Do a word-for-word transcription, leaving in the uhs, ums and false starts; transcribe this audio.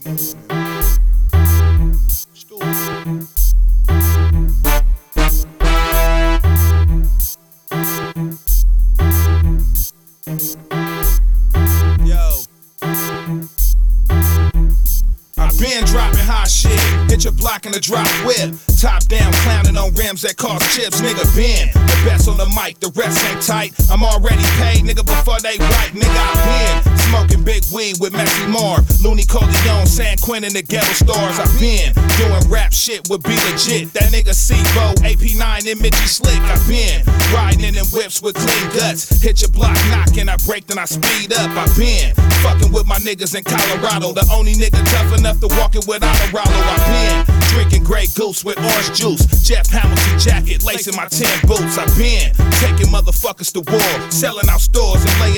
Yo, I've been dropping hot shit. Hit your block in the drop whip. Top down, clowning on rims that cost chips. Nigga been the best on the mic, the rest ain't tight. I'm already paid, nigga, before they write. Nigga, I been smoking big weed with Messy Marv, Looney Corleone, San Quentin, the ghetto stars. I been doing rap shit with Be Legit. That nigga C-Bo, A P nine, and Mitchie Slick. I been riding in them whips with clean guts. Hit your block knocking, I break, then I speed up. I been fucking with my niggas in Colorado. The only nigga tough enough to walk it without a Rollo. I been drinking Grey Goose with orange juice. Jeff Hamilton jacket, lacing my tin boots. I been taking motherfuckers to war, selling out stores and laying